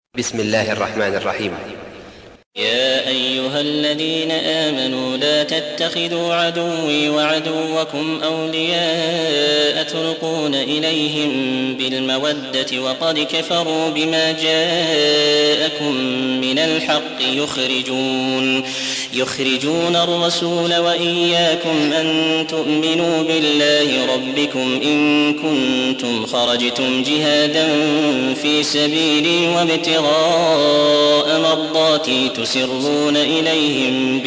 بسم الله الرحمن الرحيم. يا أيها الذين آمنوا لا تتخذوا عدوي وعدوكم أولياء تلقون إليهم بالمودة وقد كفروا بما جاءكم من الحق يخرجون الرسول وإياكم أن تؤمنوا بالله ربكم إن كنتم خرجتم جهادا في سبيلي وابتغاء مرضاتي تسرون إليهم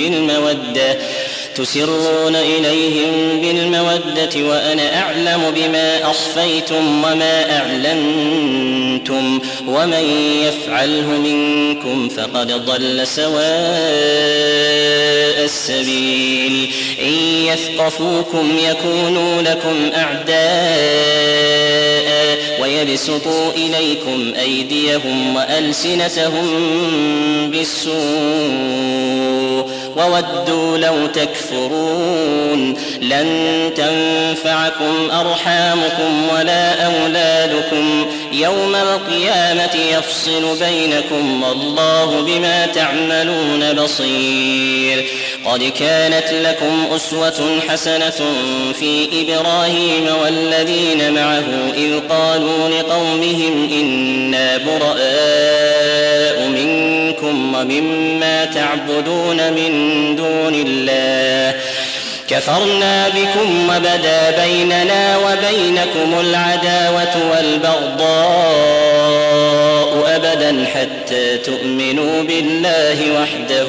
بالمودة وأنا أعلم بما أخفيتم وما أعلنتم ومن يفعله منكم فقد ضل سواء السبيل إن يثقفوكم يكونوا لكم أعداء ويبسطوا إليكم أيديهم وألسنتهم بالسوء وودوا لو تكفرون لن تنفعكم أرحامكم ولا أولادكم يوم القيامة يفصل بينكم والله بما تعملون بصير. قد كانت لكم أسوة حسنة في إبراهيم والذين معه إذ قالوا لقومهم إنا براء منكم ومما تعبدون من دون الله كفرنا بكم وبدا بيننا وبينكم العداوة والبغضاء أبدا حتى تؤمنوا بالله وحده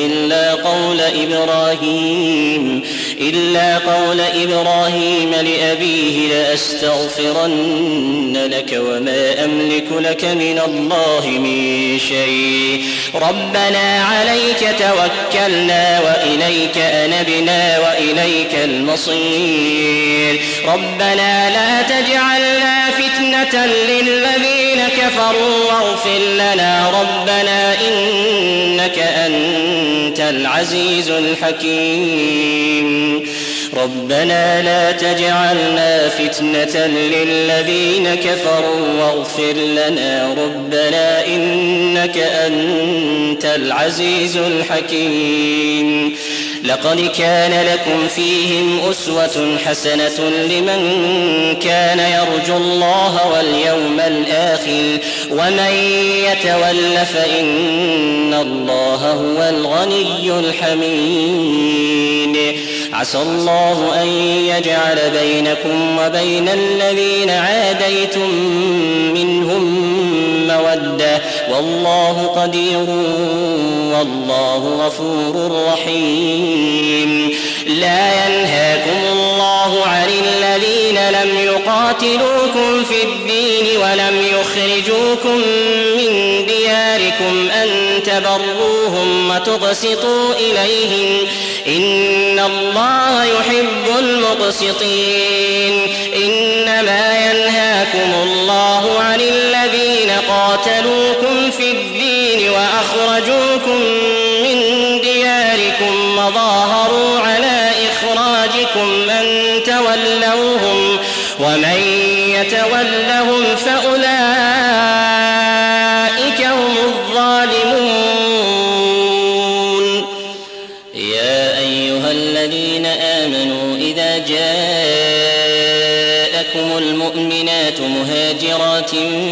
إلا قول إبراهيم لأبيه لأستغفرن لك وما أملك لك من الله من شيء ربنا عليك توكلنا وإليك أنبنا وإليك المصير ربنا لا تجعلنا فتنة للذين كفروا واغفر لنا ربنا إنك أنت العزيز الحكيم ربنا لا تجعلنا فتنة للذين كفروا واغفر لنا ربنا إنك أنت العزيز الحكيم. لقد كان لكم فيهم أسوة حسنة لمن كان يرجو الله واليوم الآخر ومن يتول فإن الله هو الغني الحميد. عسى الله أن يجعل بينكم وبين الذين عاديتم منهم مودة والله قدير والله غفور رحيم. لا ينهاكم الله عن الذين لم يقاتلوكم في الدين ولم يخرجوكم من دياركم أن تبروهم وتقسطوا إليهم إن الله يحب المقسطين. إنما ينهاكم الله عن الذين قاتلوكم في الدين وأخرجوكم من دياركم وظاهروا على إخراجكم أن تولوهم ومن يتولهم فأولئك هم الظالمون. يا أيها الذين آمنوا إذا جاءكم المؤمنات مهاجرات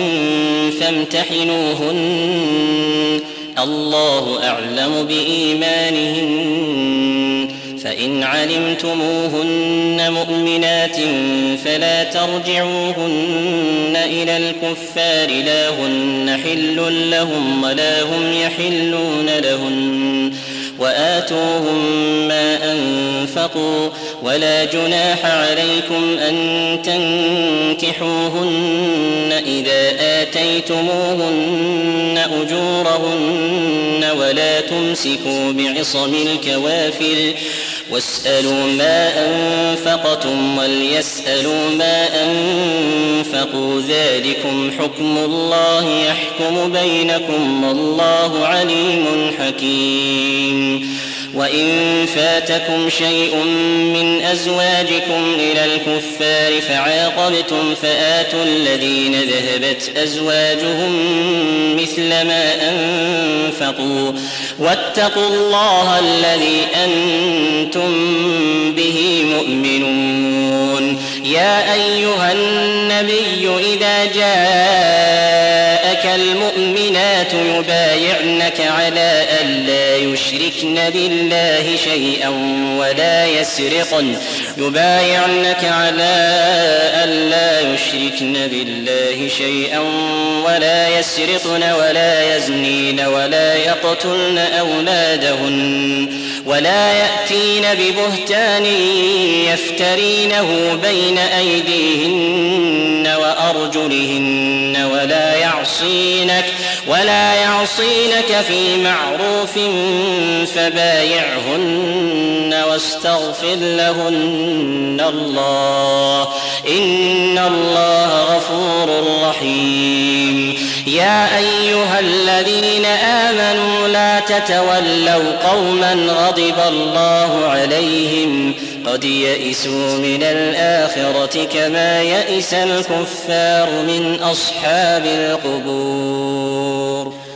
فامتحنوهن الله أعلم بإيمانهن فإن علمتموهن مؤمنات فلا ترجعوهن إلى الكفار لا هن حل لهم ولا هم يحلون لهن وآتوهم ما أنفقوا ولا جناح عليكم أن تنكحوهن إذا آتيتموهن أجورهن ولا تمسكوا بعصم الكوافر واسألوا ما أنفقتم وليسألوا ما أنفقوا ذلكم حكم الله يحكم بينكم والله عليم حكيم. وإن فاتكم شيء من أزواجكم إلى الكفار فعاقبتم فآتوا الذين ذهبت أزواجهم مثل ما أنفقوا واتقوا الله الذي أنتم به مؤمنون. يا أيها النبي إذا جاءك المؤمنات يبايعنك على ألا يشركن بالله شيئا ولا يسرقن ولا يزنين ولا يقتلن أولادهن ولا يأتين ببهتان يفترينه بين أيديهن وأرجلهن ولا يعصينك في معروف فبايعهن واستغفر لهن الله إن الله غفور رحيم. يا أيها الذين آمنوا لا تتولوا قوما غضب الله عليهم قد يئسوا من الآخرة كما يئس الكفار من أصحاب القبور.